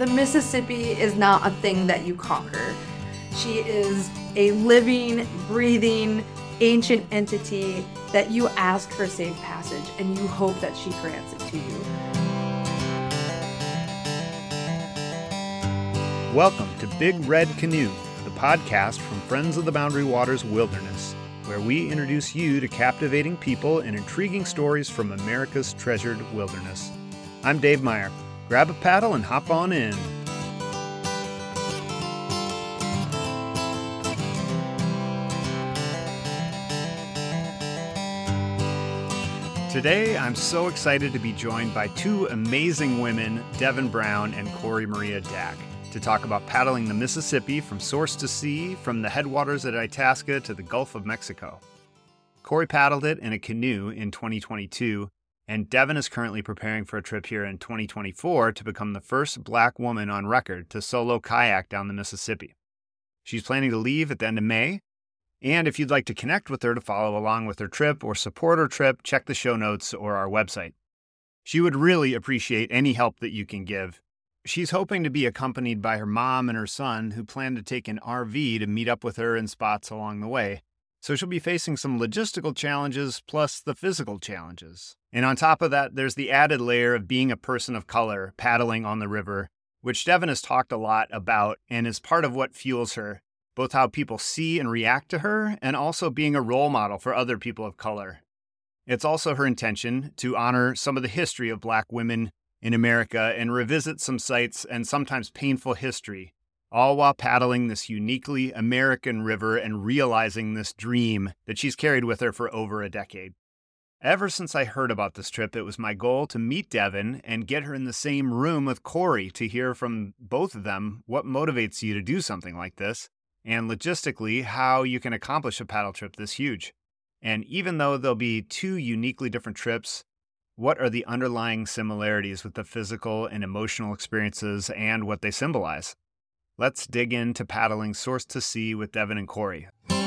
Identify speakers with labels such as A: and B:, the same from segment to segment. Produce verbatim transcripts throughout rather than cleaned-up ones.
A: The Mississippi is not a thing that you conquer. She is a living, breathing, ancient entity that you ask for safe passage, and you hope that she grants it to you.
B: Welcome to Big Red Canoe, the podcast from Friends of the Boundary Waters Wilderness, where we introduce you to captivating people and intriguing stories from America's treasured wilderness. I'm Dave Meyer. Grab a paddle and hop on in. Today, I'm so excited to be joined by two amazing women, Devin Brown and Corey Maria Dack, to talk about paddling the Mississippi from source to sea, from the headwaters at Itasca to the Gulf of Mexico. Corey paddled it in a canoe in twenty twenty-two, and Devin is currently preparing for a trip here in twenty twenty-four to become the first Black woman on record to solo kayak down the Mississippi. She's planning to leave at the end of May, and if you'd like to connect with her to follow along with her trip or support her trip, check the show notes or our website. She would really appreciate any help that you can give. She's hoping to be accompanied by her mom and her son, who plan to take an R V to meet up with her in spots along the way. So she'll be facing some logistical challenges plus the physical challenges. And on top of that, there's the added layer of being a person of color paddling on the river, which Devin has talked a lot about and is part of what fuels her, both how people see and react to her and also being a role model for other people of color. It's also her intention to honor some of the history of Black women in America and revisit some sites and sometimes painful history, all while paddling this uniquely American river and realizing this dream that she's carried with her for over a decade. Ever since I heard about this trip, it was my goal to meet Devin and get her in the same room with Corey to hear from both of them what motivates you to do something like this, and logistically how you can accomplish a paddle trip this huge. And even though there'll be two uniquely different trips, what are the underlying similarities with the physical and emotional experiences and what they symbolize? Let's dig into paddling source to sea with Devin and Corey.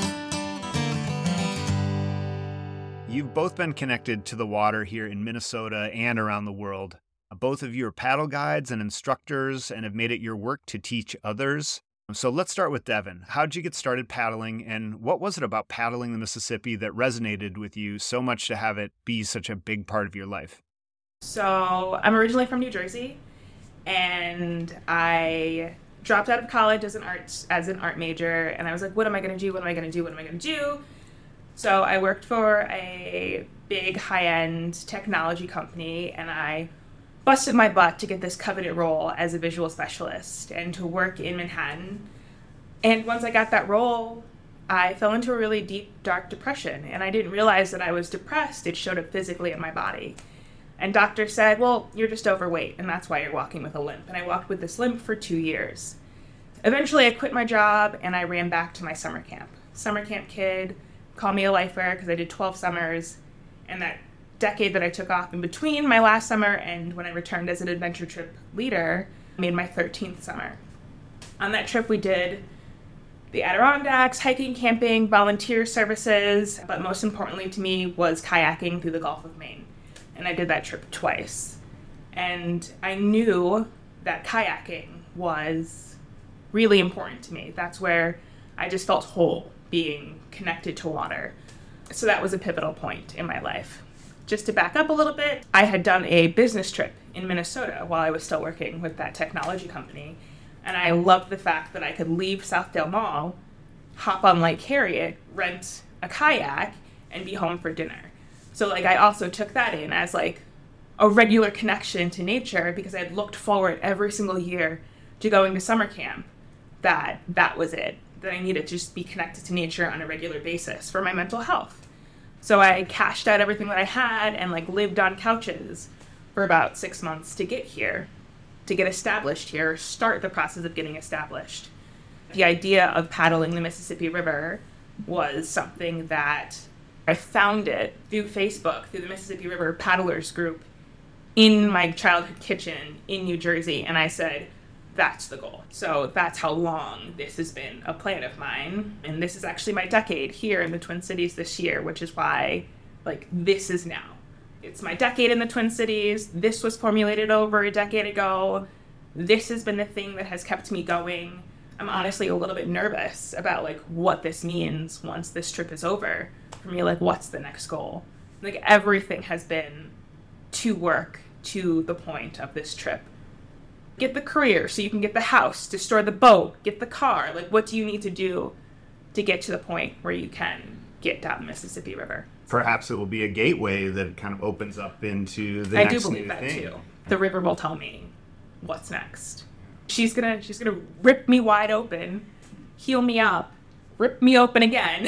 B: You've both been connected to the water here in Minnesota and around the world. Both of you are paddle guides and instructors and have made it your work to teach others. So let's start with Devin. How'd you get started paddling, and what was it about paddling the Mississippi that resonated with you so much to have it be such a big part of your life?
C: So I'm originally from New Jersey, and I dropped out of college as an art as an art major, and I was like, what am I going to do? What am I going to do? What am I going to do? So I worked for a big high-end technology company, and I busted my butt to get this coveted role as a visual specialist and to work in Manhattan. And once I got that role, I fell into a really deep, dark depression, and I didn't realize that I was depressed. It showed up physically in my body. And doctors said, well, you're just overweight, and that's why you're walking with a limp. And I walked with this limp for two years. Eventually, I quit my job, and I ran back to my summer camp. Summer camp kid, call me a lifer, because I did twelve summers, and that decade that I took off in between my last summer and when I returned as an adventure trip leader, made my thirteenth summer. On that trip, we did the Adirondacks, hiking, camping, volunteer services, but most importantly to me was kayaking through the Gulf of Maine. And I did that trip twice. And I knew that kayaking was really important to me. That's where I just felt whole, being connected to water. So that was a pivotal point in my life. Just to back up a little bit, I had done a business trip in Minnesota while I was still working with that technology company. And I loved the fact that I could leave Southdale Mall, hop on Lake Harriet, rent a kayak, and be home for dinner. So like I also took that in as like a regular connection to nature because I had looked forward every single year to going to summer camp. That that was it, that I needed to just be connected to nature on a regular basis for my mental health. So I cashed out everything that I had and like lived on couches for about six months to get here, to get established here, start the process of getting established. The idea of paddling the Mississippi River was something that I found it through Facebook, through the Mississippi River Paddlers group in my childhood kitchen in New Jersey. And I said, that's the goal. So that's how long this has been a plan of mine. And this is actually my decade here in the Twin Cities this year, which is why, like, this is now. It's my decade in the Twin Cities. This was formulated over a decade ago. this has been the thing that has kept me going. I'm honestly a little bit nervous about like what this means once this trip is over. For me, like, what's the next goal? Like, everything has been to work to the point of this trip. Get the career so you can get the house, to store the boat, get the car. Like, what do you need to do to get to the point where you can get down the Mississippi River?
B: Perhaps it will be a gateway that kind of opens up into the
C: I
B: next
C: do believe
B: new
C: that
B: thing.
C: too. The river will tell me what's next. She's gonna she's gonna rip me wide open, heal me up, rip me open again.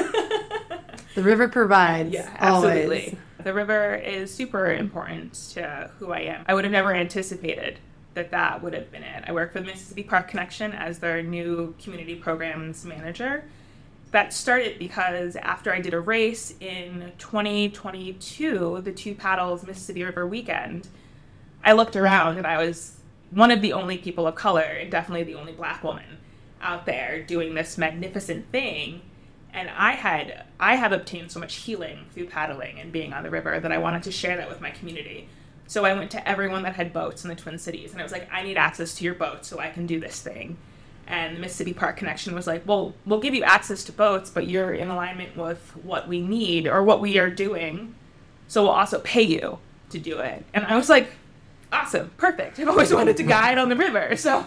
A: The river provides.
C: Yeah, absolutely.
A: Always.
C: The river is super important to who I am. I would have never anticipated that that would have been it. I work for the Mississippi Park Connection as their new community programs manager. That started because after I did a race in twenty twenty-two, the Two Paddles Mississippi River Weekend, I looked around and I was one of the only people of color, and definitely the only Black woman out there doing this magnificent thing. And I had I have obtained so much healing through paddling and being on the river that I wanted to share that with my community. So I went to everyone that had boats in the Twin Cities, and I was like, I need access to your boat so I can do this thing. And the Mississippi Park Connection was like, well, we'll give you access to boats, but you're in alignment with what we need or what we are doing, so we'll also pay you to do it. And I was like, awesome, perfect. I've always wanted to guide on the river. So,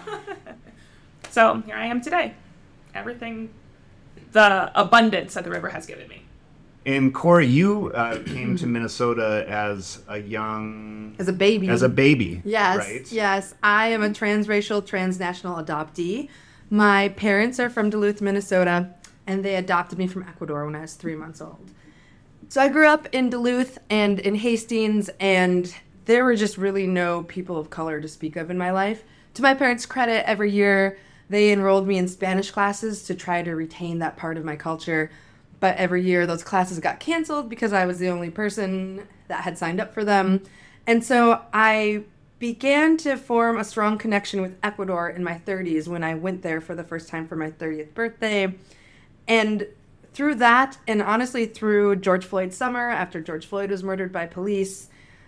C: so here I am today. Everything, the abundance that the river has given me.
B: And Corey, you uh, came to Minnesota as a young...
A: As a baby.
B: As a baby,
A: Yes,
B: right?
A: yes. I am a transracial, transnational adoptee. My parents are from Duluth, Minnesota, and they adopted me from Ecuador when I was three months old. So I grew up in Duluth and in Hastings, and there were just really no people of color to speak of in my life. To my parents' credit, every year they enrolled me in Spanish classes to try to retain that part of my culture. But every year those classes got canceled because I was the only person that had signed up for them. And so I began to form a strong connection with Ecuador in my thirties when I went there for the first time for my thirtieth birthday. And through that, and honestly through George Floyd's summer, after George Floyd was murdered by police,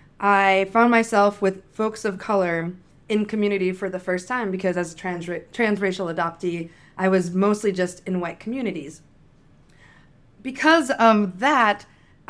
A: I found myself with folks of color in community for the first time because as a trans- transracial adoptee, I was mostly just in white communities. Because of that,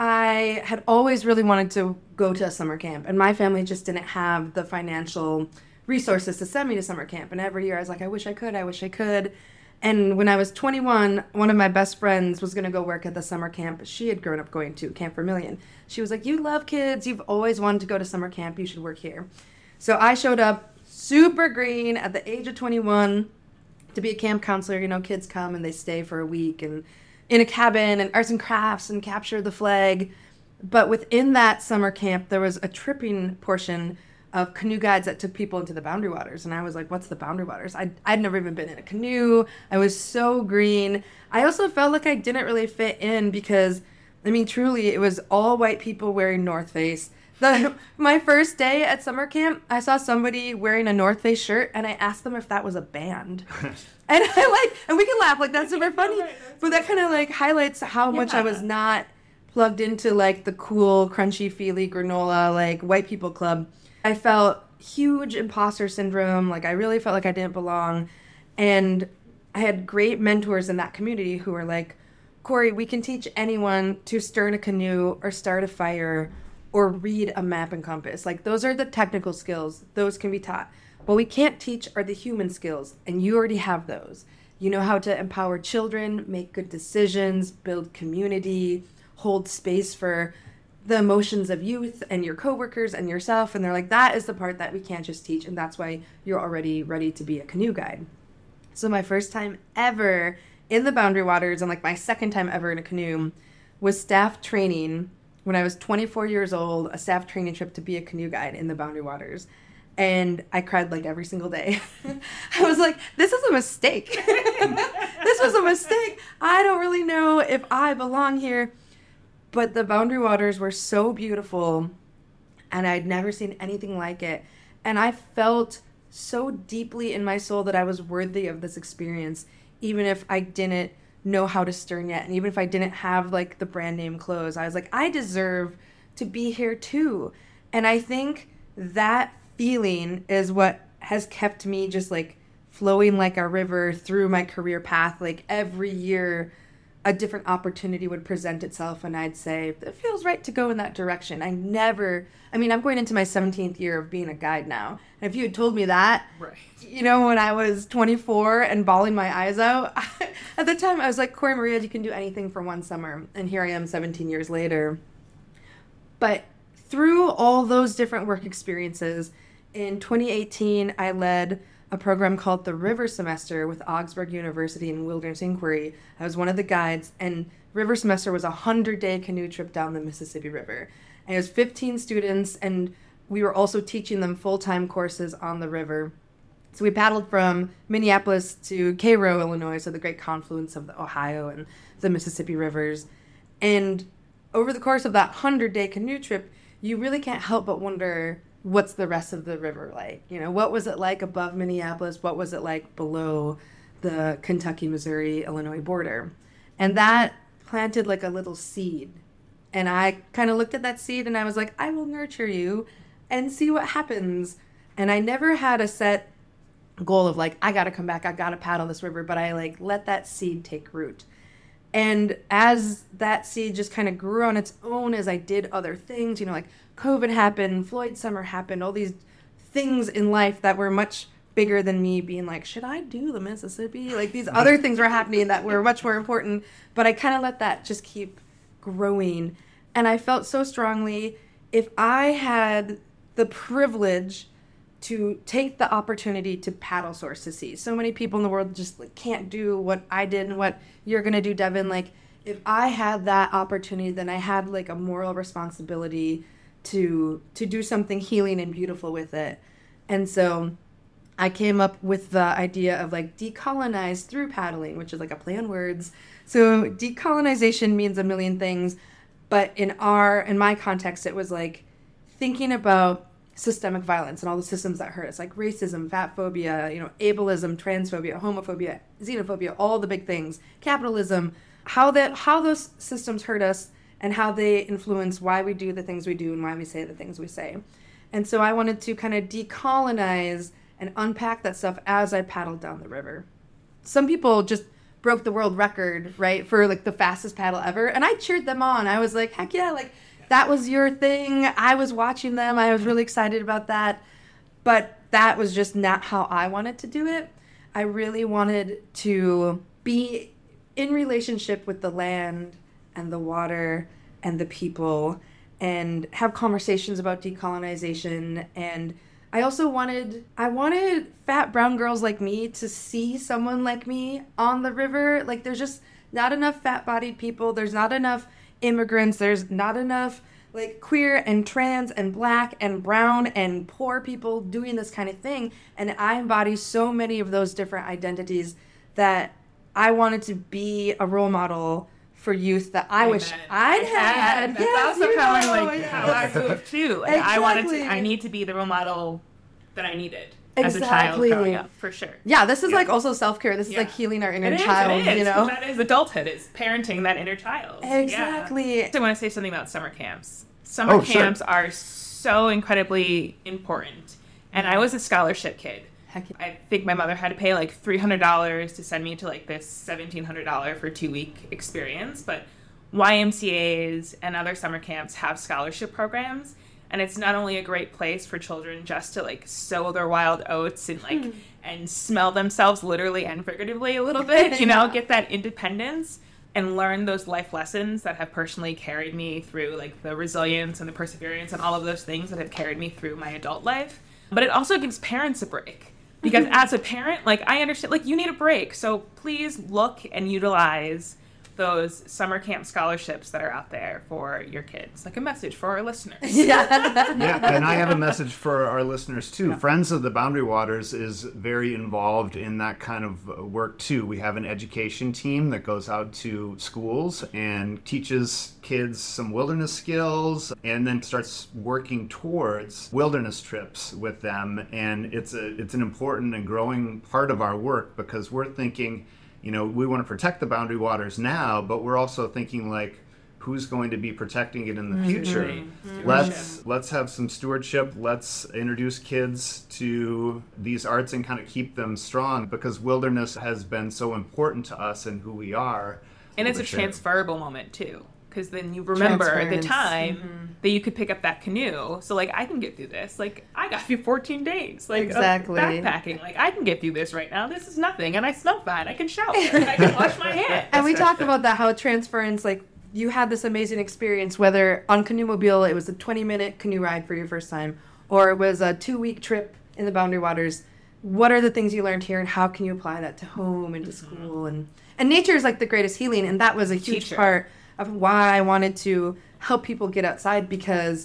A: I had always really wanted to go to a summer camp, and my family just didn't have the financial resources to send me to summer camp. And every year I was like, I wish I could, I wish I could. And when I was twenty-one, one of my best friends was going to go work at the summer camp she had grown up going to, Camp Vermilion. She was like, you love kids, you've always wanted to go to summer camp, you should work here. So I showed up super green at the age of twenty-one to be a camp counselor. You know, kids come and they stay for a week and in a cabin and arts and crafts and capture the flag. But within that summer camp, there was a tripping portion of canoe guides that took people into the Boundary Waters. And I was like, what's the Boundary Waters? I'd, I'd never even been in a canoe. I was so green. I also felt like I didn't really fit in because, I mean, truly, it was all white people wearing North Face. The, my first day at summer camp, I saw somebody wearing a North Face shirt, and I asked them if that was a band. And I like, and we can laugh, like, that's super funny. But that kind of, like, highlights how much I was not plugged into, like, the cool, crunchy, feely granola, like, white people club. I felt huge imposter syndrome. Like, I really felt like I didn't belong. And I had great mentors in that community who were like, Corey, we can teach anyone to stern a canoe or start a fire or read a map and compass. Like, those are the technical skills. Those can be taught. What we can't teach are the human skills, and you already have those. You know how to empower children, make good decisions, build community, hold space for the emotions of youth and your coworkers and yourself. And they're like, that is the part that we can't just teach, and that's why you're already ready to be a canoe guide. So my first time ever in the Boundary Waters, and like my second time ever in a canoe, was staff training when I was twenty-four years old, a staff training trip to be a canoe guide in the Boundary Waters. And I cried like every single day. I was like, this is a mistake. This was a mistake. I don't really know if I belong here. But the Boundary Waters were so beautiful, and I'd never seen anything like it. And I felt so deeply in my soul that I was worthy of this experience, even if I didn't know how to stern yet, and even if I didn't have like the brand name clothes. I was like, I deserve to be here too. And I think that feeling is what has kept me just like flowing like a river through my career path. Like every year, a different opportunity would present itself, and I'd say, it feels right to go in that direction. I never, I mean, I'm going into my seventeenth year of being a guide now. And if you had told me that,
C: right.
A: you know, when I was twenty-four and bawling my eyes out, at the time I was like, Corey Maria, you can do anything for one summer. And here I am seventeen years later. But through all those different work experiences, in twenty eighteen, I led a program called the River Semester with Augsburg University in Wilderness Inquiry. I was one of the guides, and River Semester was a hundred-day canoe trip down the Mississippi River. And it was fifteen students, and we were also teaching them full-time courses on the river. So we paddled from Minneapolis to Cairo, Illinois, so the great confluence of the Ohio and the Mississippi rivers. And over the course of that hundred-day canoe trip, you really can't help but wonder, what's the rest of the river like? You know, what was it like above Minneapolis? What was it like below the Kentucky, Missouri, Illinois border? And that planted like a little seed. And I kind of looked at that seed and I was like, I will nurture you and see what happens. And I never had a set goal of like, I got to come back, I got to paddle this river, but I like let that seed take root. And as that seed just kind of grew on its own as I did other things, you know, like COVID happened, Floyd Summer happened, all these things in life that were much bigger than me being like, should I do the Mississippi? Like these other things were happening that were much more important, but I kind of let that just keep growing. And I felt so strongly, if I had the privilege to take the opportunity to paddle Source to Sea. So many people in the world just like, can't do what I did and what you're going to do, Devin. Like, if I had that opportunity, then I had like a moral responsibility to to do something healing and beautiful with it. And so I came up with the idea of like decolonize through paddling, which is like a play on words. So decolonization means a million things, but in our in my context, it was like thinking about systemic violence and all the systems that hurt us, like racism, fat phobia, you know, ableism, transphobia, homophobia, xenophobia, all the big things, capitalism, how that how those systems hurt us and how they influence why we do the things we do and why we say the things we say. And so I wanted to kind of decolonize and unpack that stuff as I paddled down the river. Some people just broke the world record, right, for like the fastest paddle ever, and I cheered them on. I was like, heck yeah, like that was your thing. I was watching them. I was really excited about that. But that was just not how I wanted to do it. I really wanted to be in relationship with the land and the water and the people and have conversations about decolonization. And I also wanted, I wanted fat brown girls like me to see someone like me on the river. Like there's just not enough fat-bodied people. There's not enough immigrants, there's not enough like queer and trans and black and brown and poor people doing this kind of thing, and I embody so many of those different identities that I wanted to be a role model for youth that I, I wish bet. I'd had.
C: That's
A: yes,
C: also kind of
A: know,
C: like
A: yes.
C: how I moved too. Like
A: exactly.
C: I wanted to, I need to be the role model that I needed.
A: Exactly.
C: As a child growing up, for sure.
A: Yeah, this is
C: yeah.
A: like also self-care. This is
C: yeah.
A: like healing our inner
C: it is,
A: child,
C: it is,
A: you know?
C: That is adulthood, is parenting that inner child.
A: Exactly.
C: Yeah. So I want to say something about summer camps. Summer
B: oh,
C: camps
B: sure.
C: are so incredibly important. And I was a scholarship kid.
A: Heck yeah.
C: I think my mother had to pay like three hundred dollars to send me to like this seventeen hundred dollars for a two-week experience. But Y M C As and other summer camps have scholarship programs. And it's not only a great place for children just to like sow their wild oats and like mm. and smell themselves literally and figuratively a little bit, you know, yeah. get that independence and learn those life lessons that have personally carried me through like the resilience and the perseverance and all of those things that have carried me through my adult life. But it also gives parents a break because as a parent, like I understand, like you need a break. So please look and utilize those summer camp scholarships that are out there for your kids. Like a message for our listeners.
A: Yeah.
B: Yeah, and I have a message for our listeners too.
C: Yeah.
B: Friends of the Boundary Waters is very involved in that kind of work too. We have an education team that goes out to schools and teaches kids some wilderness skills and then starts working towards wilderness trips with them. And it's a it's an important and growing part of our work because we're thinking, you know, we want to protect the boundary waters now, but we're also thinking like, who's going to be protecting it in the
C: Mm-hmm.
B: future.
C: Mm-hmm.
B: Let's let's have some stewardship. Let's introduce kids to these arts and kind of keep them strong, because wilderness has been so important to us and who we are.
C: And it's a
B: Leadership.
C: transferable moment too, because then you remember the
A: Transference.
C: time
A: Mm-hmm.
C: that you could pick up that canoe. So like, I can get through this. Like, I got through fourteen days. Like, of
A: Exactly.
C: backpacking. Like, I can get through this right now. This is nothing, and I smell fine. I can shower. I can wash my hands.
A: And we talk about that, how transference, like, you had this amazing experience, whether on Canoe Mobile it was a twenty minute canoe ride for your first time, or it was a two week trip in the Boundary Waters. What are the things you learned here, and how can you apply that to home and to school? And, and nature is like the greatest healing, and that was a huge
C: Teacher.
A: part of why I wanted to help people get outside, because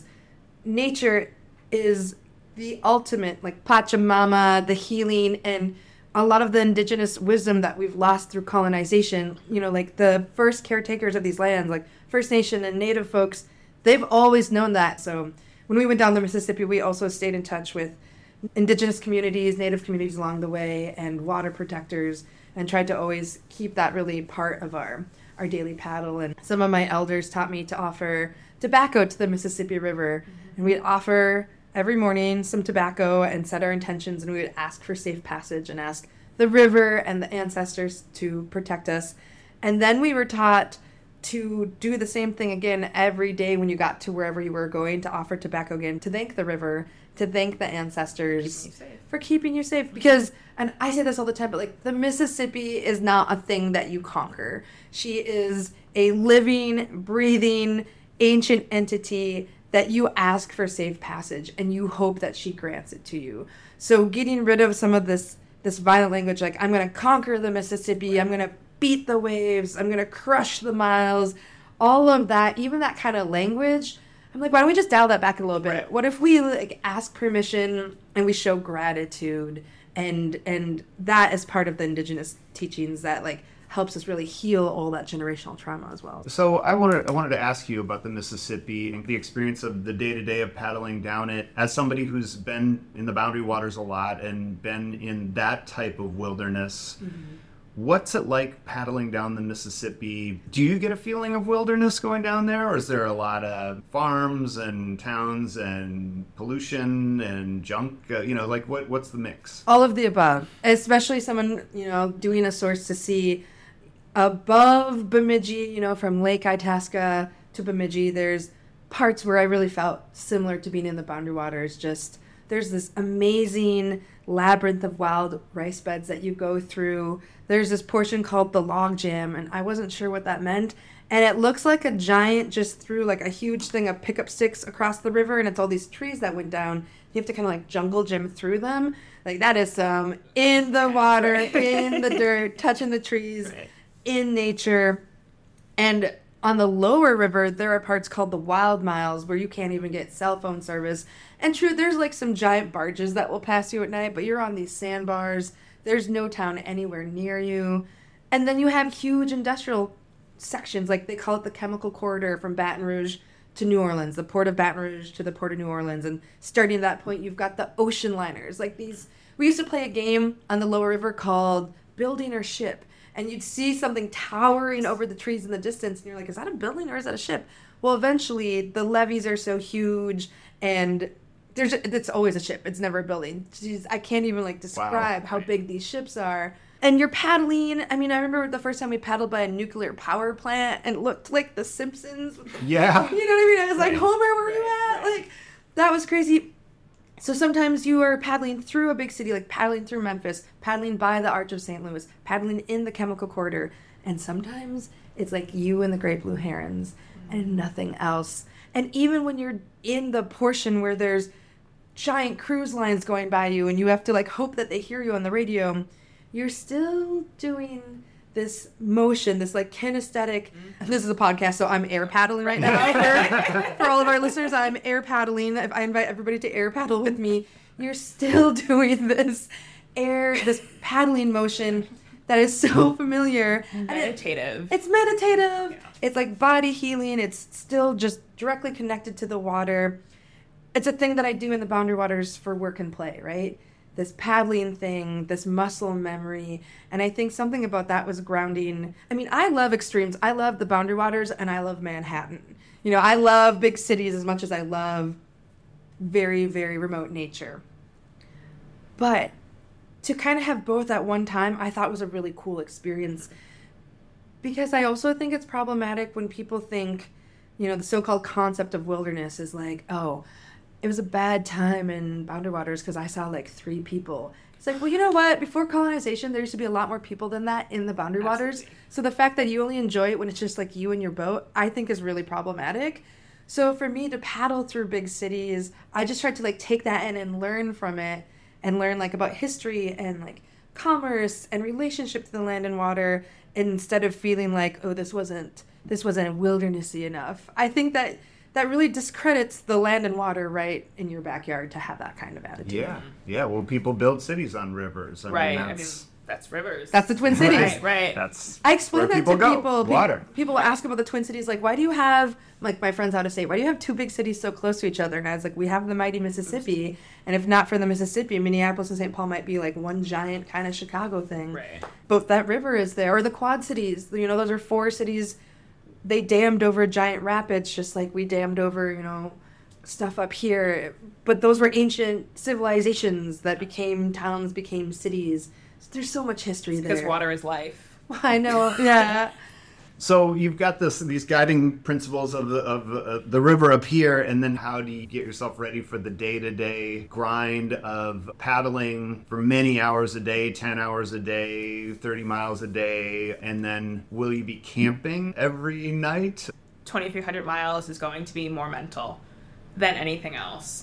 A: nature is the ultimate, like, Pachamama, the healing, and a lot of the indigenous wisdom that we've lost through colonization. You know, like the first caretakers of these lands, like First Nation and Native folks, they've always known that. So when we went down the Mississippi, we also stayed in touch with indigenous communities, Native communities along the way, and water protectors, and tried to always keep that really part of our, our daily paddle. And some of my elders taught me to offer tobacco to the Mississippi River. And we'd offer every morning some tobacco and set our intentions, and we would ask for safe passage and ask the river and the ancestors to protect us. And then we were taught to do the same thing again every day when you got to wherever you were going, to offer tobacco again, to thank the river, to thank the ancestors
C: Keeping you safe.
A: for keeping you safe. Because, and I say this all the time, but like, the Mississippi is not a thing that you conquer. She is a living, breathing, ancient entity that you ask for safe passage, and you hope that she grants it to you. So getting rid of some of this this violent language, like, I'm going to conquer the Mississippi, I'm going to beat the waves, I'm going to crush the miles, all of that, even that kind of language, I'm like, why don't we just dial that back a little bit?
C: Right.
A: What if we, like, ask permission and we show gratitude, and and that is part of the indigenous teachings that, like, helps us really heal all that generational trauma as well.
B: So I wanted I wanted to ask you about the Mississippi and the experience of the day-to-day of paddling down it. As somebody who's been in the Boundary Waters a lot and been in that type of wilderness, mm-hmm. what's it like paddling down the Mississippi? Do you get a feeling of wilderness going down there, or is there a lot of farms and towns and pollution and junk? Uh, you know, like what what's the mix?
A: All of the above, especially someone, you know, doing a source to sea. Above Bemidji, you know, from Lake Itasca to Bemidji, there's parts where I really felt similar to being in the Boundary Waters. Just, there's this amazing labyrinth of wild rice beds that you go through. There's this portion called the Log Jam, and I wasn't sure what that meant. And it looks like a giant just threw like a huge thing of pickup sticks across the river, and it's all these trees that went down. You have to kind of like jungle gym through them. Like, that is some um, in the water, in the dirt, touching the trees.
C: Right.
A: In nature. And on the lower river, there are parts called the Wild Miles where you can't even get cell phone service. And true, there's like some giant barges that will pass you at night, but you're on these sandbars. There's no town anywhere near you. And then you have huge industrial sections, like they call it the Chemical Corridor, from Baton Rouge to New Orleans, the port of Baton Rouge to the port of New Orleans. And starting at that point, you've got the ocean liners. Like these, we used to play a game on the lower river called Building or Ship. And you'd see something towering over the trees in the distance, and you're like, is that a building or is that a ship? Well, eventually, the levees are so huge, and there's it's always a ship. It's never a building. Jeez, I can't even, like, describe
B: Wow.
A: how big these ships are. And you're paddling. I mean, I remember the first time we paddled by a nuclear power plant, and it looked like The Simpsons.
B: Yeah.
A: You know what I mean? I was like,
C: Right.
A: Homer, where are you
C: Right,
A: at?
C: right.
A: Like, that was crazy. So sometimes you are paddling through a big city, like paddling through Memphis, paddling by the Arch of Saint Louis, paddling in the Chemical Corridor, and sometimes it's like you and the Great Blue Herons and nothing else. And even when you're in the portion where there's giant cruise lines going by you and you have to like hope that they hear you on the radio, you're still doing this motion, this like kinesthetic. This is a podcast, so I'm air paddling right now. For, for all of our listeners, I'm air paddling. If I invite everybody to air paddle with me, you're still doing this air, this paddling motion that is so familiar. And it-
C: Meditative.
A: it's meditative.
C: Yeah.
A: It's like body healing. It's still just directly connected to the water. It's a thing that I do in the Boundary Waters for work and play, right? this paddling thing, this muscle memory. And I think something about that was grounding. I mean, I love extremes. I love the Boundary Waters and I love Manhattan. You know, I love big cities as much as I love very, very remote nature. But to kind of have both at one time, I thought was a really cool experience. Because I also think it's problematic when people think, you know, the so-called concept of wilderness is like, oh, it was a bad time in Boundary Waters because I saw like three people. It's like, well, you know what? Before colonization, there used to be a lot more people than that in the Boundary Waters.
C: Absolutely.
A: So the fact that you only enjoy it when it's just like you and your boat, I think is really problematic. So for me to paddle through big cities, I just tried to like take that in and learn from it and learn like about history and like commerce and relationship to the land and water instead of feeling like, oh, this wasn't this wasn't wildernessy enough. I think that that really discredits the land and water right in your backyard to have that kind of attitude.
B: Yeah, yeah. Well, people build cities on rivers. I
C: right.
B: Mean,
C: I mean,
B: that's,
C: that's rivers.
A: That's the Twin Cities.
C: Right, right.
B: that's
A: I explain
B: where
A: that
B: people
A: to
B: go.
A: people. Pe-
B: Water.
A: People ask about the Twin Cities, like, why do you have, like, my friends out of state, why do you have two big cities so close to each other? And I was like, we have the mighty Mississippi, and if not for the Mississippi, Minneapolis and Saint Paul might be, like, one giant kind of Chicago thing.
C: Right.
A: But that river is there. Or the Quad Cities. You know, those are four cities. They dammed over giant rapids, just like we dammed over, you know, stuff up here. But those were ancient civilizations that became towns, became cities. So there's so much history there.
C: Because water is life.
A: I know, yeah.
B: So you've got this these guiding principles of the of uh, the river up here, and then how do you get yourself ready for the day-to-day grind of paddling for many hours a day, ten hours a day, thirty miles a day, and then will you be camping every night?
C: twenty-three hundred miles is going to be more mental than anything else.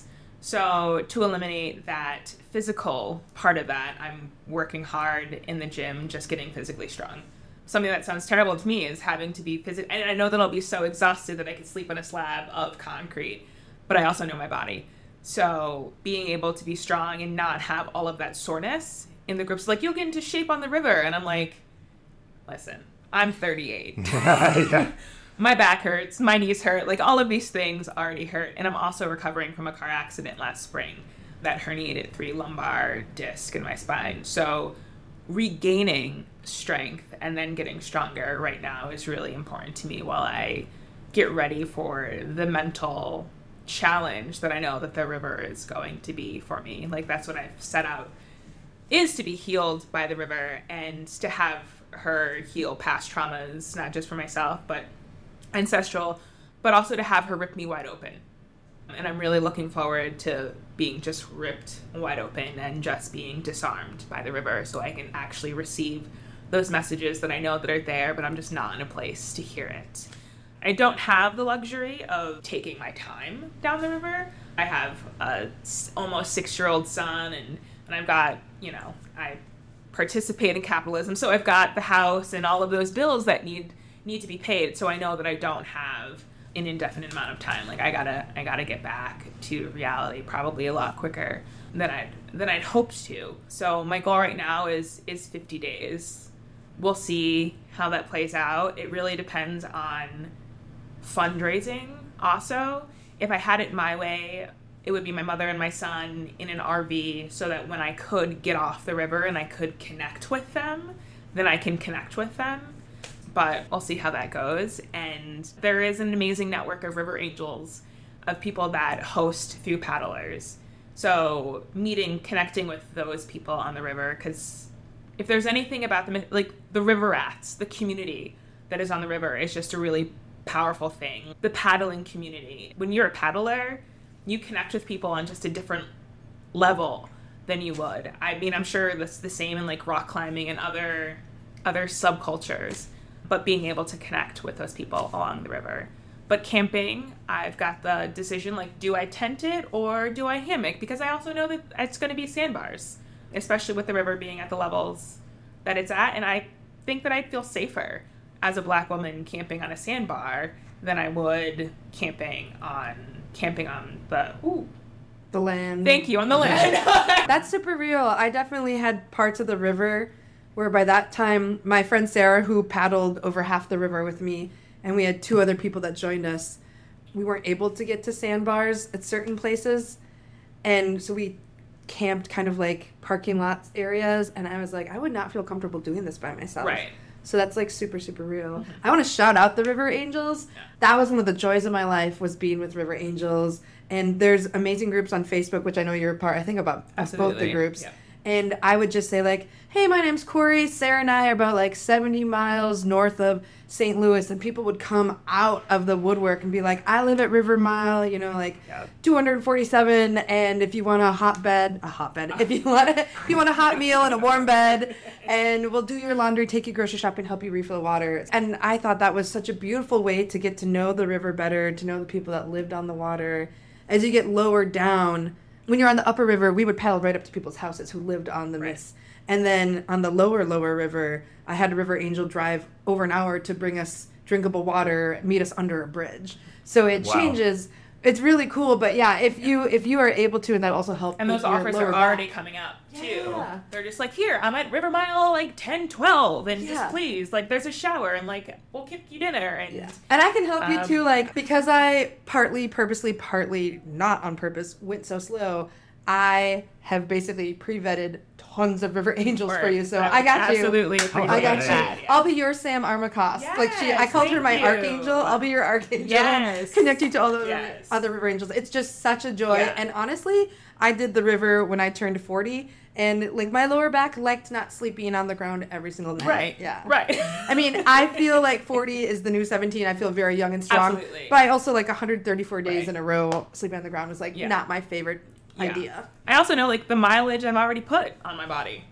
C: So to eliminate that physical part of that, I'm working hard in the gym, just getting physically strong. Something that sounds terrible to me is having to be physical. And I know that I'll be so exhausted that I could sleep on a slab of concrete, but I also know my body. So being able to be strong and not have all of that soreness in the groups, like, you'll get into shape on the river. And I'm like, listen, I'm thirty-eight.
B: Yeah.
C: My back hurts, my knees hurt, like all of these things already hurt. And I'm also recovering from a car accident last spring that herniated three lumbar discs in my spine. So regaining strength and then getting stronger right now is really important to me while I get ready for the mental challenge that I know that the river is going to be for me. Like, that's what I've set out, is to be healed by the river and to have her heal past traumas, not just for myself, but ancestral, but also to have her rip me wide open. And I'm really looking forward to being just ripped wide open and just being disarmed by the river so I can actually receive those messages that I know that are there, but I'm just not in a place to hear it. I don't have the luxury of taking my time down the river. I have a almost six-year-old son, and, and I've got, you know, I participate in capitalism, so I've got the house and all of those bills that need need to be paid. So I know that I don't have an indefinite amount of time. Like, I gotta I gotta get back to reality probably a lot quicker than I'd than I'd hoped to. So my goal right now is is fifty days. We'll see how that plays out. It really depends on fundraising also. If I had it my way, it would be my mother and my son in an R V so that when I could get off the river and I could connect with them, then I can connect with them. But we'll see how that goes. And there is an amazing network of river angels, of people that host through paddlers. So meeting, connecting with those people on the river, because if there's anything about the, like the river rats, the community that is on the river is just a really powerful thing. The paddling community. When you're a paddler, you connect with people on just a different level than you would. I mean, I'm sure that's the same in like rock climbing and other other subcultures. But being able to connect with those people along the river. But camping, I've got the decision, like, do I tent it or do I hammock? Because I also know that it's going to be sandbars, especially with the river being at the levels that it's at. And I think that I'd feel safer as a Black woman camping on a sandbar than I would camping on camping on the ooh,
A: The land.
C: thank you, on the land.
A: That's super real. I definitely had parts of the river where by that time, my friend Sarah, who paddled over half the river with me, and we had two other people that joined us, we weren't able to get to sandbars at certain places. And so we camped kind of like parking lots areas, and I was like, I would not feel comfortable doing this by myself.
C: Right.
A: So that's like super, super real. Mm-hmm. I want to shout out the River Angels. Yeah. That was one of the joys of my life, was being with River Angels. And there's amazing groups on Facebook, which I know you're a part, I think about Absolutely. both the groups. Yeah. And I would just say like, hey, my name's Corey. Sarah and I are about like seventy miles north of Saint Louis. And people would come out of the woodwork and be like, I live at River Mile, you know, like yeah. two hundred forty-seven. And if you want a hot bed, a hot bed, if you want a, if you want a hot meal and a warm bed, and we'll do your laundry, take you grocery shopping, help you refill water. And I thought that was such a beautiful way to get to know the river better, to know the people that lived on the water. As you get lower down, when you're on the upper river, we would paddle right up to people's houses who lived on the right. Miss. And then on the lower, lower river, I had a River Angel drive over an hour to bring us drinkable water, meet us under a bridge. So it wow. changes. It's really cool, but yeah, if you if you are able to, and that also helps.
C: And those offers are already back. coming up too. Yeah. They're just like, here, I'm at River Mile like ten twelve, and yeah. just please, like, there's a shower, and like we'll get you dinner, and
A: yeah. and I can help um, you too, like, because I partly, purposely, partly not on purpose went so slow. I have basically pre-vetted tons of River Angels for you, so I, I got
C: absolutely
A: you.
C: Absolutely,
A: I got you. That, yeah. I'll be your Sam Armacost.
C: Yes,
A: like she, I called her my
C: you.
A: archangel. I'll be your archangel.
C: Yes.
A: Connect you to all the
C: yes.
A: other River Angels. It's just such a joy.
C: Yeah.
A: And honestly, I did the river when I turned forty, and like my lower back liked not sleeping on the ground every single night.
C: Right.
A: Yeah.
C: Right.
A: I mean, I feel like forty is the new seventeen. I feel very young and strong.
C: Absolutely.
A: But I also like one hundred thirty-four days
C: right.
A: in a row sleeping on the ground was like yeah. not my favorite
C: yeah.
A: idea.
C: I also know like the mileage I've already put on my body.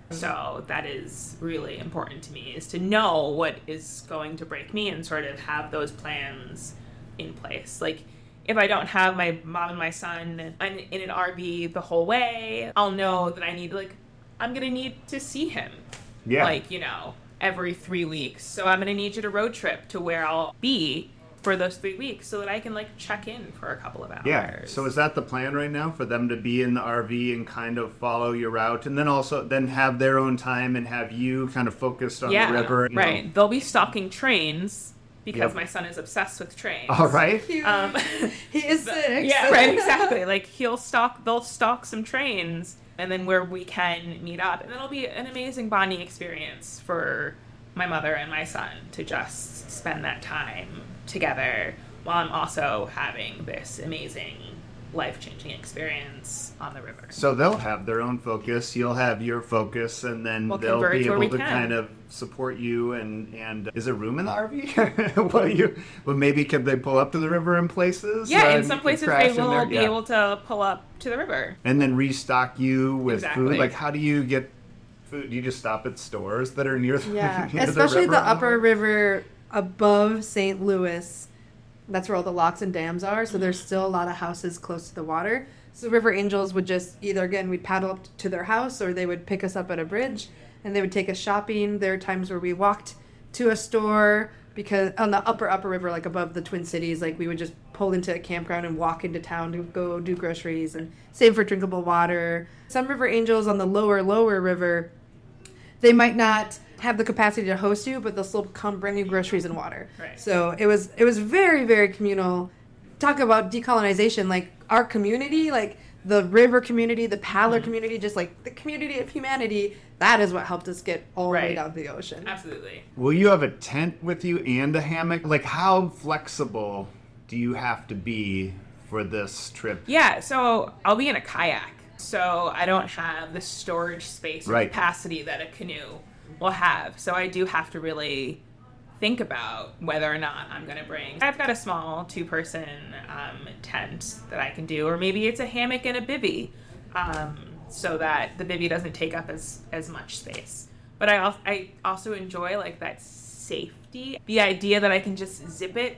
C: So that is really important to me, is to know what is going to break me and sort of have those plans in place. Like, if I don't have my mom and my son in, in an R V the whole way, I'll know that I need, like, I'm going to need to see him.
B: Yeah.
C: Like, you know, every three weeks. So I'm going to need you to road trip to where I'll be for those three weeks so that I can, like, check in for a couple of hours.
B: Yeah. So is that the plan right now, for them to be in the R V and kind of follow your route, and then also then have their own time and have you kind of focused on
C: yeah,
B: the river? You
C: right.
B: know?
C: They'll be stalking trains because
B: yep.
C: my son is obsessed with trains.
B: All right.
C: Um,
A: he is six.
C: Yeah, right, exactly. Like, he'll stalk, they'll stalk some trains, and then where we can meet up. And it'll be an amazing bonding experience for my mother and my son to just spend that time together while I'm also having this amazing life-changing experience on the river.
B: So they'll have their own focus, you'll have your focus, and then
C: we'll
B: they'll be able to
C: can.
B: kind of support you. And, and is there room in the R V? well, you, well, maybe could they pull up to the river in places?
C: Yeah,
B: uh,
C: in some places they will be yeah. able to pull up to the river.
B: And then restock you with
C: exactly.
B: food? Like, how do you get food? Do you just stop at stores that are near,
A: yeah.
B: near
A: especially
B: the,
A: the upper river above Saint Louis. That's where all the locks and dams are, so there's still a lot of houses close to the water. So River Angels would just either, again, we'd paddle up to their house, or they would pick us up at a bridge, and they would take us shopping. There are times where we walked to a store, because on the upper, upper river, like above the Twin Cities, like we would just pull into a campground and walk into town to go do groceries and save for drinkable water. Some River Angels on the lower, lower river, they might not have the capacity to host you, but they'll still come bring you groceries and water.
C: Right.
A: So it was it was very, very communal. Talk about decolonization, like our community, like the river community, the paddler mm-hmm. community, just like the community of humanity, that is what helped us get all
C: right.
A: the way down to the ocean.
C: Absolutely.
B: Will you have a tent with you and a hammock? Like, how flexible do you have to be for this trip?
C: Yeah, so I'll be in a kayak. So I don't have the storage space or
B: right.
C: capacity that a canoe will have. So I do have to really think about whether or not I'm going to bring. I've got a small two-person um, tent that I can do, or maybe it's a hammock and a bivvy, um, so that the bivvy doesn't take up as, as much space. But I, al- I also enjoy like that safety. The idea that I can just zip it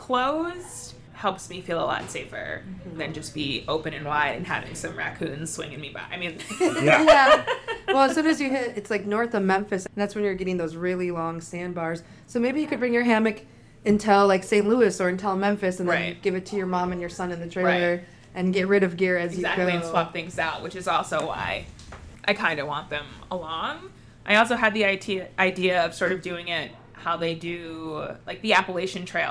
C: closed helps me feel a lot safer mm-hmm. than just be open and wide and having some raccoons swinging me by. I mean,
B: yeah.
A: yeah. Well, as soon as you hit, it's like north of Memphis, and that's when you're getting those really long sandbars. So maybe you could bring your hammock until like Saint Louis or until Memphis, and
C: right.
A: then give it to your mom and your son in the trailer, right. and get rid of gear as
C: exactly,
A: you go.
C: And swap things out, which is also why I kind of want them along. I also had the idea idea of sort of doing it how they do like the Appalachian Trail,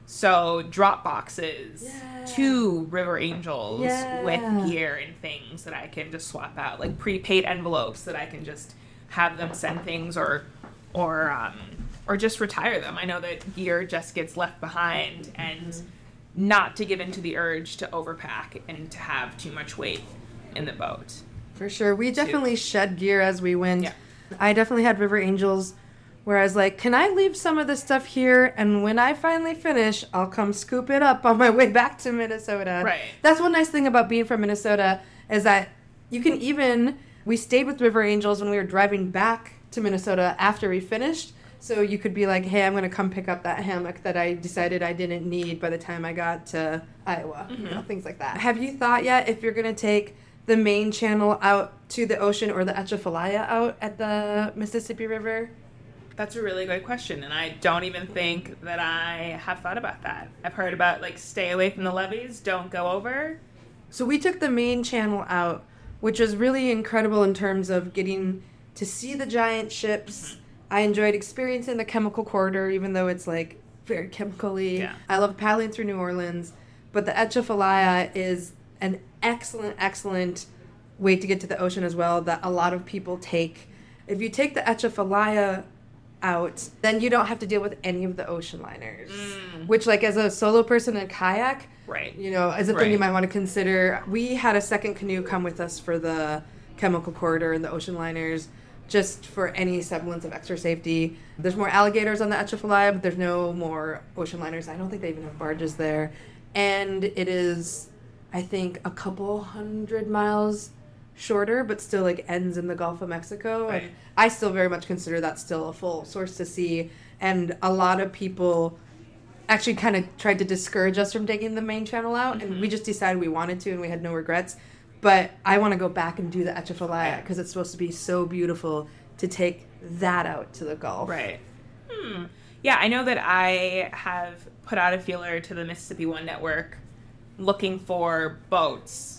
C: So drop boxes
A: Yeah.
C: to River Angels
A: Yeah.
C: with gear and things that I can just swap out, like prepaid envelopes that I can just have them send things or or um, or just retire them. I know that gear just gets left behind, and mm-hmm. not to give into the urge to overpack and to have too much weight in the boat.
A: For sure. We definitely
C: too.
A: shed gear as we went.
C: Yeah.
A: I definitely had River Angels where I was like, can I leave some of this stuff here? And when I finally finish, I'll come scoop it up on my way back to Minnesota.
C: Right.
A: That's one nice thing about being from Minnesota is that you can even, we stayed with River Angels when we were driving back to Minnesota after we finished. So you could be like, hey, I'm going to come pick up that hammock that I decided I didn't need by the time I got to Iowa. Mm-hmm. You know, things like that. Have you thought yet if you're going to take the main channel out to the ocean or the Atchafalaya out at the Mississippi River?
C: That's a really good question, and I don't even think that I have thought about that. I've heard about, like, stay away from the levees, don't go over.
A: So we took the main channel out, which was really incredible in terms of getting to see the giant ships. Mm-hmm. I enjoyed experiencing the chemical corridor, even though it's, like, very chemically.
C: Yeah.
A: I love paddling through New Orleans, but the Atchafalaya is an excellent, excellent way to get to the ocean as well that a lot of people take. If you take the Atchafalaya out, then you don't have to deal with any of the ocean liners, mm. which, like, as a solo person in a kayak,
C: right,
A: you know, is a
C: right.
A: thing you might want to consider. We had a second canoe come with us for the chemical corridor and the ocean liners, just for any semblance of extra safety. There's more alligators on the Atchafalaya, but there's no more ocean liners. I don't think they even have barges there. And it is, I think, a couple hundred miles shorter, but still, like, ends in the Gulf of Mexico.
C: Right.
A: And I still very much consider that still a full source to sea. And a lot of people actually kind of tried to discourage us from taking the main channel out, mm-hmm. and we just decided we wanted to, and we had no regrets. But I want to go back and do the Atchafalaya because it's supposed to be so beautiful to take that out to the Gulf.
C: Right. Hmm. Yeah, I know that I have put out a feeler to the Mississippi One Network looking for boats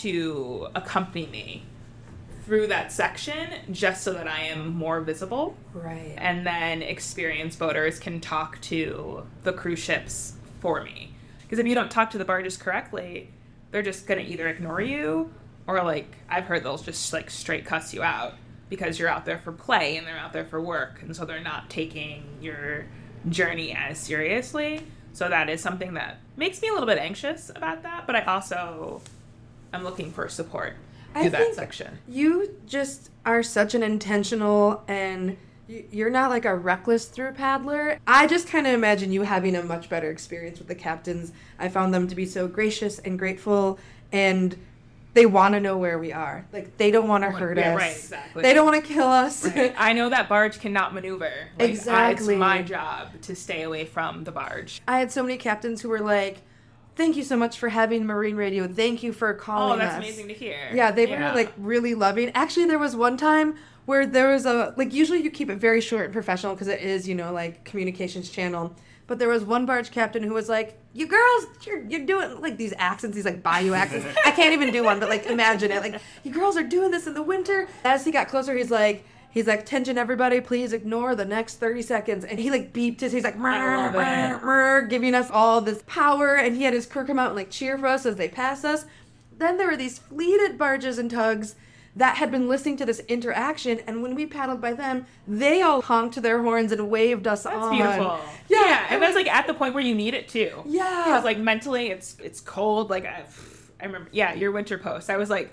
C: to accompany me through that section just so that I am more visible.
A: Right.
C: And then experienced boaters can talk to the cruise ships for me. Because if you don't talk to the barges correctly, they're just going to either ignore you or, like, I've heard they'll just, like, straight cuss you out because you're out there for play and they're out there for work. And so they're not taking your journey as seriously. So that is something that makes me a little bit anxious about that. But I also am looking for support through
A: I
C: that
A: think
C: section.
A: You just are such an intentional and you're not like a reckless through paddler. I just kind of imagine you having a much better experience with the captains. I found them to be so gracious and grateful, and they want to know where we are. Like, they don't want to hurt
C: yeah,
A: us.
C: Right, exactly.
A: They don't want to kill us.
C: Right. I know that barge cannot maneuver. Like,
A: exactly.
C: I, it's my job to stay away from the barge.
A: I had so many captains who were like, thank you so much for having Marine Radio. Thank you for calling us.
C: Oh, that's us. Amazing to hear.
A: Yeah, they
C: yeah.
A: were, like, really loving. Actually, there was one time where there was a, like, usually you keep it very short and professional because it is, you know, like, communications channel. But there was one barge captain who was like, you girls, you're, you're doing, like, these accents, these, like, bayou accents. I can't even do one, but, like, imagine it. Like, you girls are doing this in the winter. As he got closer, he's like, he's like, attention, everybody, please ignore the next thirty seconds. And he, like, beeped his, he's like, murr, murr, murr, giving us all this power. And he had his crew come out and, like, cheer for us as they pass us. Then there were these fleeted barges and tugs that had been listening to this interaction, and when we paddled by them, they all honked their horns and waved us
C: That's
A: on.
C: That's beautiful.
A: Yeah,
C: yeah and that's like at the point where you need it too.
A: Yeah,
C: because like mentally, it's it's cold. Like I, I remember, yeah, your winter post. I was like,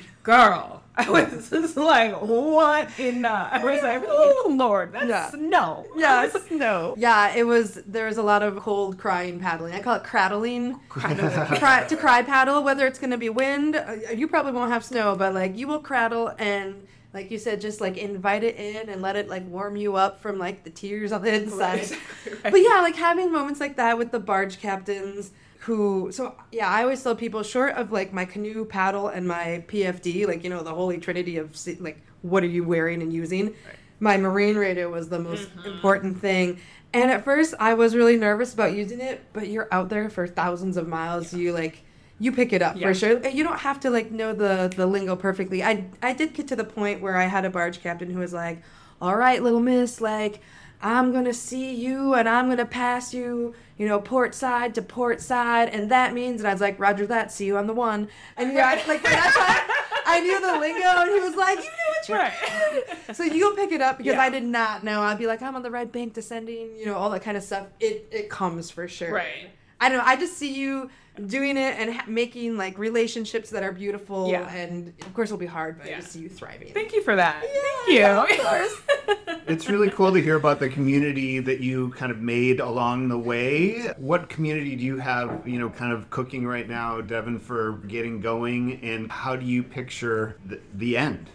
C: girl, I was just like, what in? Uh, I was like, oh Lord, that's
A: yeah.
C: snow.
A: Yeah, snow. Yeah, it was. There was a lot of cold crying paddling. I call it craddling. Cry, to cry paddle, whether it's going to be wind. You probably won't have snow, but like you will craddle and, like you said, just like invite it in and let it like warm you up from like the tears on the inside.
C: Right, exactly right.
A: But yeah, like having moments like that with the barge captains. Who, so yeah, I always tell people, short of like my canoe paddle and my P F D, like, you know, the holy trinity of like, what are you wearing and using? Right. My marine radio was the most mm-hmm. important thing. And at first I was really nervous about using it, but you're out there for thousands of miles. Yeah. You like, you pick it up yeah. for sure. You don't have to like know the, the lingo perfectly. I, I did get to the point where I had a barge captain who was like, all right, little miss, like, I'm going to see you and I'm going to pass you, you know, port side to port side. And that means, and I was like, Roger that, see you on the one. And yeah, I, like, that's how I knew the lingo. And he was like, you knew what you
C: Right.
A: were. So you go pick it up because
C: Yeah.
A: I did not know. I'd be like, I'm on the right bank descending, you know, all that kind of stuff. It, it comes for sure.
C: Right.
A: I don't know. I just see you doing it and ha- making like relationships that are beautiful.
C: Yeah.
A: And of course it'll be hard, but
C: Yeah.
A: I just see you thriving.
C: Thank you for that.
A: Yeah,
C: Thank you.
A: of course.
B: It's really cool to hear about the community that you kind of made along the way. What community do you have, you know, kind of cooking right now, Devin, for getting going? And how do you picture the, the end?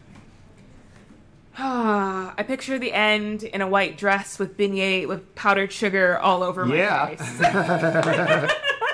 C: I picture the end in a white dress with beignet with powdered sugar all over my
B: Yeah.
C: face.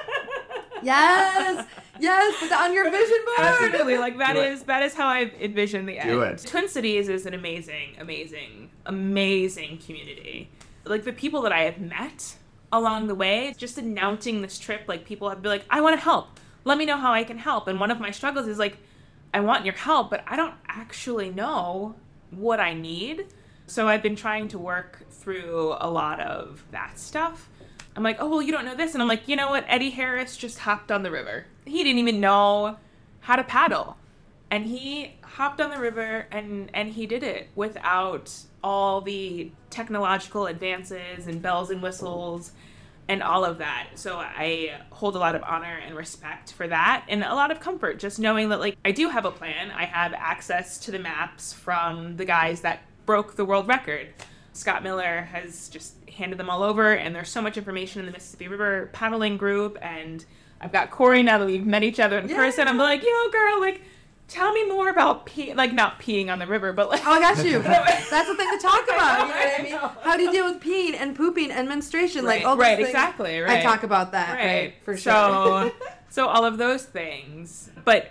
A: Yes. Yes. Put that on your vision board.
C: Absolutely, like that
B: Do it.
C: is that is how I envision the end.
B: Do it.
C: Twin Cities is an amazing, amazing, amazing community. Like the people that I have met along the way, just announcing this trip, like people have been like, I want to help. Let me know how I can help. And one of my struggles is like, I want your help, but I don't actually know what I need. So I've been trying to work through a lot of that stuff. I'm like, oh, well, you don't know this. And I'm like, you know what? Eddie Harris just hopped on the river. He didn't even know how to paddle. And he hopped on the river and, and he did it without all the technological advances and bells and whistles and all of that. So I hold a lot of honor and respect for that and a lot of comfort just knowing that, like, I do have a plan. I have access to the maps from the guys that broke the world record. Scott Miller has just handed them all over, and there's so much information in the Mississippi River paddling group, and I've got Corey now that we've met each other in
A: Yeah.
C: person. I'm like, yo, girl, like, tell me more about pee, like, not peeing on the river, but like,
A: Oh, I got you. That's the thing to talk about. You know what I mean?
C: I know.
A: How do you deal with peeing and pooping and menstruation? Like
C: Right,
A: all those
C: right,
A: things.
C: exactly,
A: I
C: right.
A: talk about that.
C: right,
A: Right. For sure.
C: So, so all of those things, but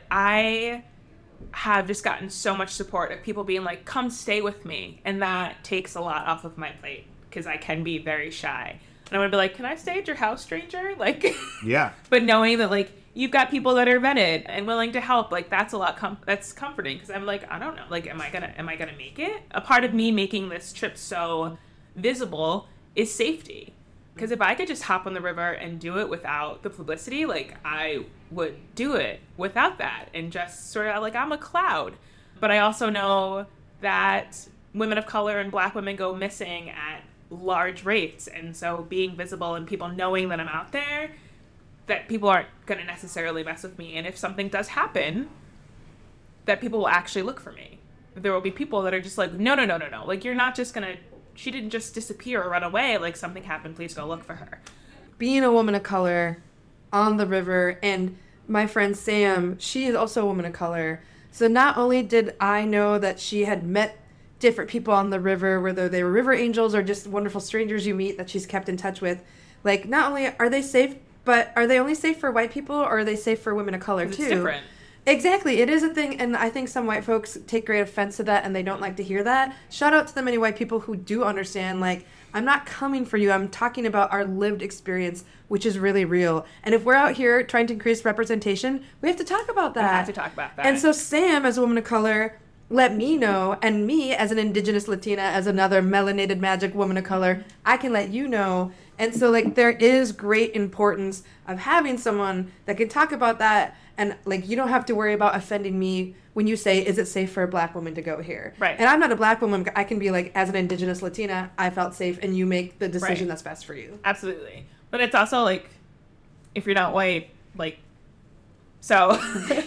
C: I have just gotten so much support of people being like, come stay with me, and that takes a lot off of my plate because I can be very shy. And I would be like, can I stay at your house, stranger? Like,
B: Yeah.
C: but knowing that, like, you've got people that are vetted and willing to help, like, that's a lot, com- that's comforting, because I'm like, I don't know, like, am I gonna, am I gonna make it? A part of me making this trip so visible is safety. Because if I could just hop on the river and do it without the publicity, like, I would do it without that and just sort of, like, I'm a cloud. But I also know that women of color and black women go missing at large rates. And so being visible and people knowing that I'm out there, that people aren't going to necessarily mess with me. And if something does happen, that people will actually look for me. There will be people that are just like, no, no, no, no, no. Like, you're not just going to, she didn't just disappear or run away. Like, something happened. Please go look for her.
A: Being a woman of color on the river, and my friend Sam, she is also a woman of color. So not only did I know that she had met different people on the river, whether they were river angels or just wonderful strangers you meet that she's kept in touch with, like, not only are they safe, but are they only safe for white people, or are they safe for women of color
C: 'Cause
A: too?
C: it's different.
A: Exactly. It is a thing, and I think some white folks take great offense to that, and they don't like to hear that. Shout out to the many white people who do understand, like, I'm not coming for you. I'm talking about our lived experience, which is really real. And if we're out here trying to increase representation, we have to talk about that.
C: I have to talk about that.
A: And so Sam, as a woman of color, let me know, and me, as an indigenous Latina, as another melanated magic woman of color, I can let you know. And so, like, there is great importance of having someone that can talk about that, and, like, you don't have to worry about offending me when you say, is it safe for a black woman to go here?
C: Right.
A: And I'm not a black woman. I can be like, as an indigenous Latina, I felt safe, and you make the decision
C: Right.
A: that's best for you.
C: Absolutely. But it's also, like, if you're not white, like, so,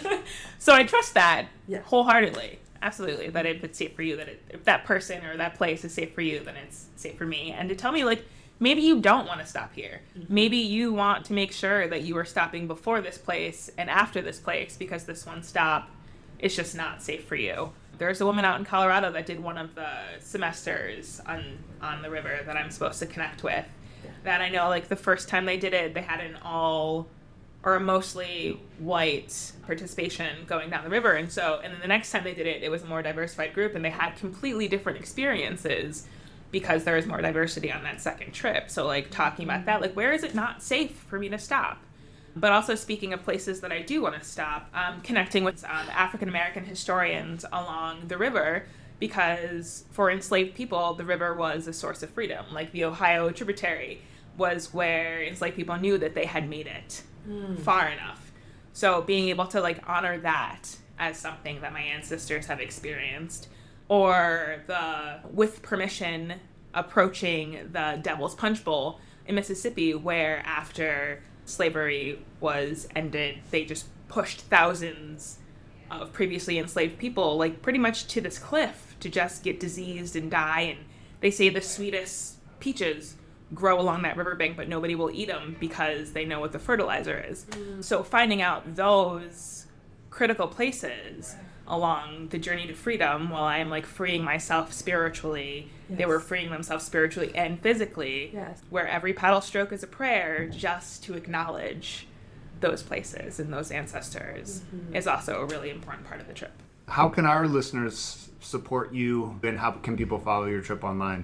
C: so I trust that
A: Yeah.
C: wholeheartedly. Absolutely. That if it's safe for you, that it, if that person or that place is safe for you, then it's safe for me. And to tell me, like, maybe you don't want to stop here.
A: Mm-hmm.
C: Maybe you want to make sure that you are stopping before this place and after this place, because this one stop is just not safe for you. There's a woman out in Colorado that did one of the semesters on, on the river that I'm supposed to connect with. That I know, like, the first time they did it, they had an all or a mostly white participation going down the river. And so, and then the next time they did it, it was a more diversified group, and they had completely different experiences because there was more diversity on that second trip. So, like, talking about that, like, where is it not safe for me to stop? But also, speaking of places that I do want to stop, um, connecting with um, African-American historians along the river because for enslaved people, the river was a source of freedom. Like the Ohio tributary was where enslaved people knew that they had made it mm. far enough. So being able to like honor that as something that my ancestors have experienced, or the with permission approaching the Devil's Punch Bowl in Mississippi, where after slavery was ended, they just pushed thousands of previously enslaved people like pretty much to this cliff to just get diseased and die. And they say the sweetest peaches grow along that riverbank, but nobody will eat them because they know what the fertilizer is. Mm. So finding out those critical places along the journey to freedom, while I am like freeing myself spiritually, yes. they were freeing themselves spiritually and physically,
A: yes.
C: where every paddle stroke is a prayer just to acknowledge those places and those ancestors mm-hmm. is also a really important part of the trip.
B: How can our listeners support you, and how can people follow your trip online?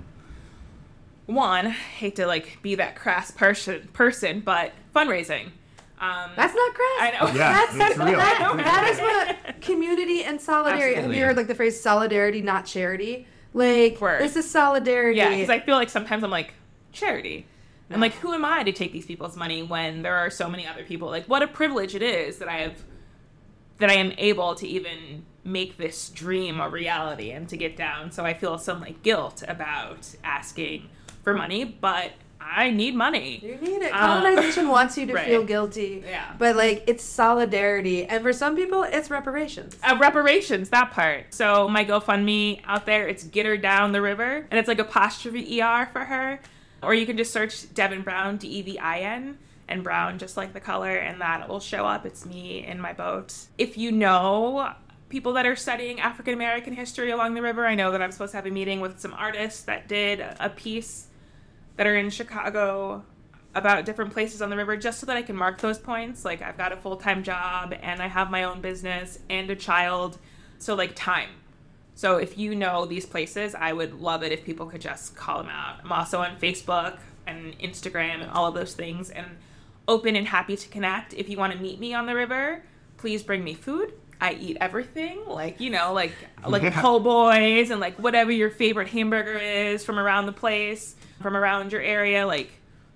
C: One, hate to like be that crass person, person, but fundraising. Um,
A: That's not crass.
C: I know.
B: Yeah,
A: That's,
B: it's real.
A: That, that is what community and solidarity.
C: Absolutely.
A: Have you heard like the phrase solidarity, not charity? Like,
C: Word.
A: This is solidarity.
C: Yeah, because I feel like sometimes I'm like, charity. I'm like, who am I to take these people's money when there are so many other people? Like, what a privilege it is that I have, that I am able to even make this dream a reality and to get down. So I feel some like guilt about asking for money, but I need money.
A: You need it. Colonization um, wants you to
C: right.
A: feel guilty.
C: Yeah.
A: But like, it's solidarity. And for some people, it's reparations.
C: Uh, reparations, that part. So my GoFundMe out there, it's Get Her Down the River. And it's like apostrophe E R for her. Or you can just search Devin Brown, D E V I N, and Brown just like the color, and that will show up. It's me in my boat. If you know people that are studying African American history along the river, I know that I'm supposed to have a meeting with some artists that did a piece that are in Chicago about different places on the river, just so that I can mark those points. Like, I've got a full-time job, and I have my own business, and a child, so like time. So if you know these places, I would love it if people could just call them out. I'm also on Facebook and Instagram and all of those things, and open and happy to connect. If you want to meet me on the river, please bring me food. I eat everything, like, you know, like like
B: yeah.
C: po' boys and like whatever your favorite hamburger is from around the place, from around your area. Like,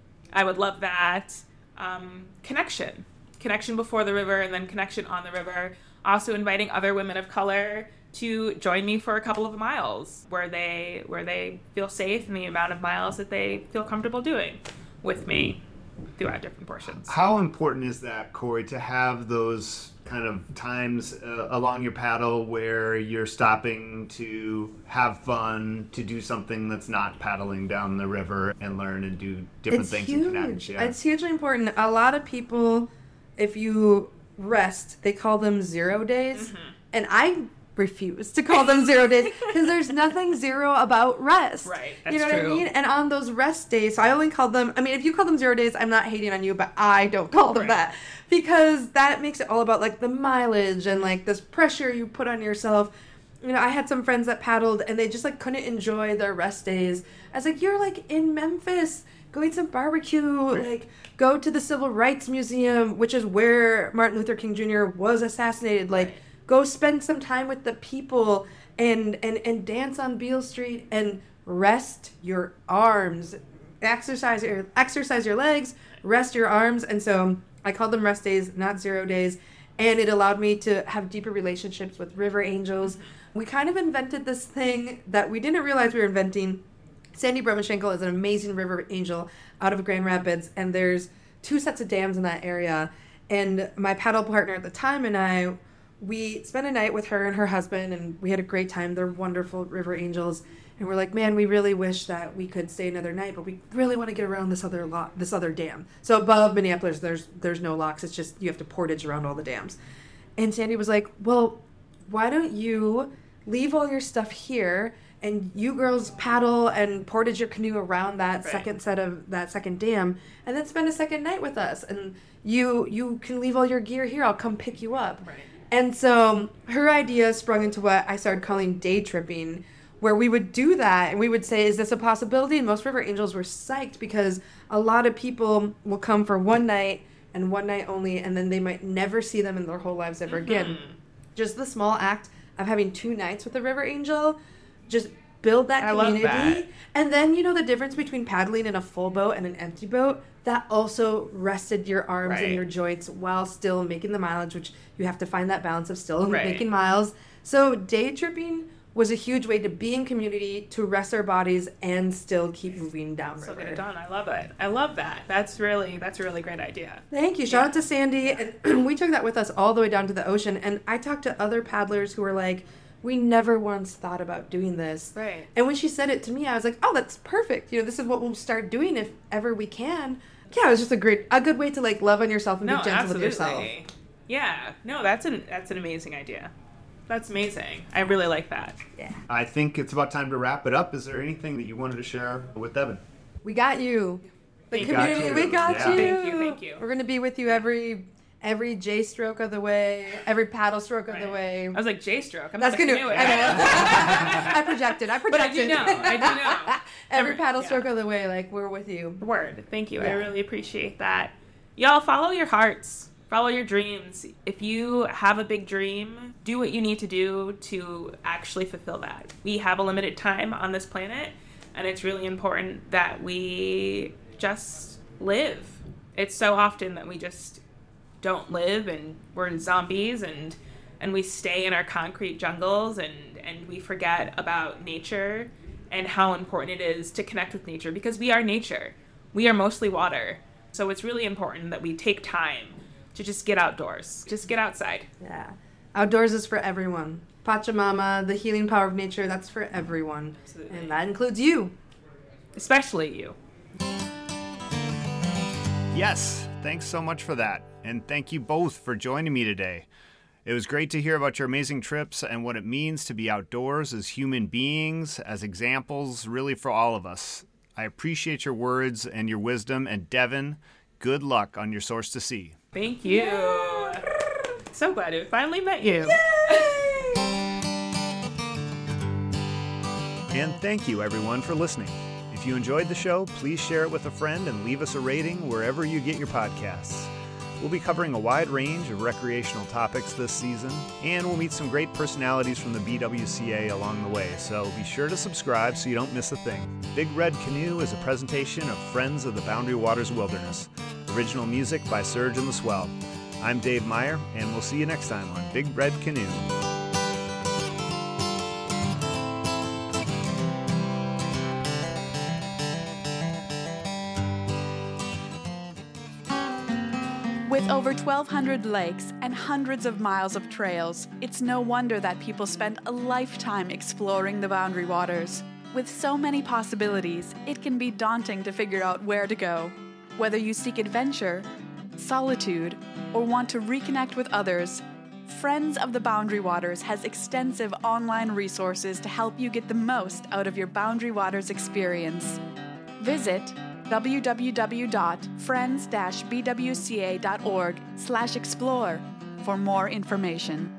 C: I would love that. Um, connection. Connection before the river, and then connection on the river. Also inviting other women of color to join me for a couple of miles where they where they feel safe, and the amount of miles that they feel comfortable doing with me throughout different portions.
B: How important is that, Corey, to have those kind of times uh, along your paddle where you're stopping to have fun, to do something that's not paddling down the river and learn and do different
A: it's
B: things
A: huge.
B: and connect? Yeah.
A: It's hugely important. A lot of people, if you rest, they call them zero days. Mm-hmm. And I refuse to call them zero days because there's nothing zero about rest.
C: Right, that's
A: you know
C: true.
A: what I mean? And on those rest days, so I only call them, I mean, if you call them zero days, I'm not hating on you, but I don't call them
C: right.
A: that, because that makes it all about like the mileage and like this pressure you put on yourself. You know, I had some friends that paddled and they just like couldn't enjoy their rest days. I was like, you're like in Memphis, go eat some barbecue, like go to the Civil Rights Museum, which is where Martin Luther King Junior was assassinated. Like, go spend some time with the people and, and, and dance on Beale Street and rest your arms. Exercise your exercise your legs, rest your arms. And so I called them rest days, not zero days. And it allowed me to have deeper relationships with river angels. We kind of invented this thing that we didn't realize we were inventing. Sandy Bremishenko is an amazing river angel out of Grand Rapids, and there's two sets of dams in that area. And my paddle partner at the time and I, we spent a night with her and her husband, and we had a great time. They're wonderful river angels. And we're like, man, we really wish that we could stay another night, but we really want to get around this other lock, this other dam. So above Minneapolis, there's there's no locks. It's just you have to portage around all the dams. And Sandy was like, well, why don't you leave all your stuff here, and you girls paddle and portage your canoe around that right. second set of that second dam, and then spend a second night with us. And you you can leave all your gear here. I'll come pick you up.
C: Right.
A: And so her idea sprung into what I started calling day tripping, where we would do that and we would say, is this a possibility? And most river angels were psyched because a lot of people will come for one night and one night only, and then they might never see them in their whole lives ever mm-hmm. again. Just the small act of having two nights with a river angel just build that
C: I love
A: community.
C: that.
A: And then, you know, the difference between paddling in a full boat and an empty boat, that also rested your arms
C: Right.
A: and your joints while still making the mileage, which you have to find that balance of still
C: Right.
A: making miles. So day tripping was a huge way to be in community, to rest our bodies, and still keep moving downriver.
C: So get it done. I love it. I love that. That's really that's a really great idea.
A: Thank you. Shout
C: Yeah.
A: out to Sandy. And we took that with us all the way down to the ocean. And I talked to other paddlers who were like, we never once thought about doing this.
C: Right.
A: And when she said it to me, I was like, oh, that's perfect. You know, this is what we'll start doing if ever we can. Yeah, it was just a great, a good way to like love on yourself and
C: No,
A: be gentle
C: absolutely.
A: with yourself.
C: Yeah. No, that's an that's an amazing idea. That's amazing. I really like that.
A: Yeah.
B: I think it's about time to wrap it up. Is there anything that you wanted to share with Devin?
A: We got you. The
C: Thank you.
A: community,
B: Got
A: we
B: you.
A: got
B: Yeah.
A: you.
C: Thank you, thank you.
A: We're going to be with you every every J stroke of the way, every paddle stroke of the
C: Right.
A: way.
C: I was like J stroke. I'm
A: That's
C: not
A: good
C: a
A: news.
C: canoe.
A: I know. I projected. I
C: But I
A: projected.
C: do know. I do know.
A: Every
C: Every-
A: paddle
C: yeah.
A: stroke of the way, like, we're with you.
C: Word. Thank you. I
A: Yeah.
C: really appreciate that. Y'all follow your hearts. Follow your dreams. If you have a big dream, do what you need to do to actually fulfill that. We have a limited time on this planet, and it's really important that we just live. It's so often that we just don't live, and we're zombies, and and we stay in our concrete jungles, and, and we forget about nature and how important it is to connect with nature, because we are nature. We are mostly water. So it's really important that we take time to just get outdoors. Just get outside.
A: Yeah. Outdoors is for everyone. Pachamama, the healing power of nature, that's for everyone.
C: Absolutely.
A: And that includes you.
C: Especially you.
B: Yes, thanks so much for that. And thank you both for joining me today. It was great to hear about your amazing trips and what it means to be outdoors as human beings, as examples, really for all of us. I appreciate your words and your wisdom. And Devin, good luck on your Source to Sea.
C: Thank you. So glad I finally met you.
B: And thank you, everyone, for listening. If you enjoyed the show, please share it with a friend and leave us a rating wherever you get your podcasts. We'll be covering a wide range of recreational topics this season, and we'll meet some great personalities from the B W C A along the way, so be sure to subscribe so you don't miss a thing. Big Red Canoe is a presentation of Friends of the Boundary Waters Wilderness. Original music by Surge and the Swell. I'm Dave Meyer, and we'll see you next time on Big Red Canoe.
D: With over twelve hundred lakes and hundreds of miles of trails, it's no wonder that people spend a lifetime exploring the Boundary Waters. With so many possibilities, it can be daunting to figure out where to go. Whether you seek adventure, solitude, or want to reconnect with others, Friends of the Boundary Waters has extensive online resources to help you get the most out of your Boundary Waters experience. Visit w w w dot friends dash b w c a dot org slash explore for more information.